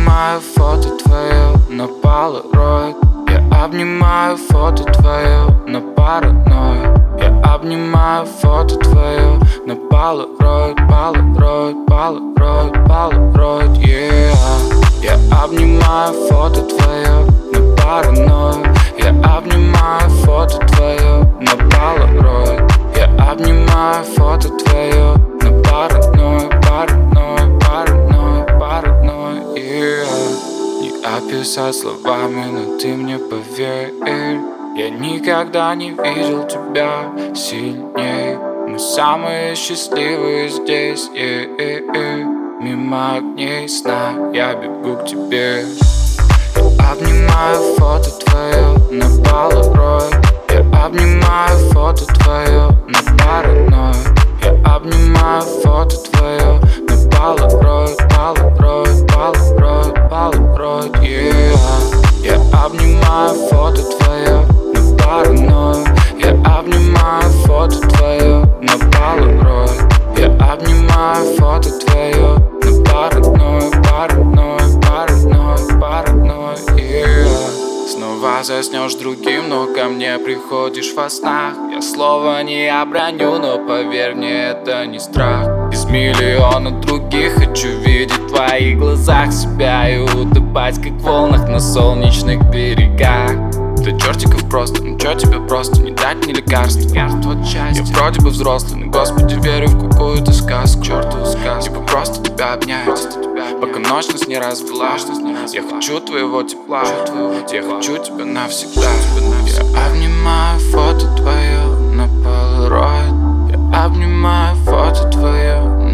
обнимаю фото твое на полароид. Я обнимаю фото твое на параноид. Я обнимаю фото твое на полароид, полароид, полароид, полароид, yeah. Я обнимаю фото твое на параноид. Я обнимаю фото твое на полароид. Я обнимаю фото твое на параноид, параноид, параноид, параноид, yeah. Не описать словами, но ты мне поверь. Я никогда не видел тебя сильней. Мы самые счастливые здесь, Мимо огней сна я бегу к тебе. Я обнимаю фото твое на полароид. Я обнимаю фото твое на параноид. Я обнимаю фото твое на полароид, полароид, полароид, полароид, yeah. Я обнимаю фото твое на параноид. Я обнимаю фото твое на полароид. Я обнимаю фото твое на параноид, параноид, параноид, параноид, yeah. Снова заснешь другим, но ко мне приходишь во снах. Я слова не оброню, но поверь мне, это не страх. Из миллиона других хочу видеть в твоих глазах себя и утопать, как в волнах на солнечных берегах. До чертиков просто, ну чё тебе просто не дать ни лекарства? Я вроде бы взрослый, но господи верю в какую-то сказку. Чёртову сказку. Типа просто тебя обнять, пока ночь нас не развела. Я хочу твоего тепла, я хочу тебя навсегда. Я обнимаю фото твое на полароид. Я обнимаю фото твое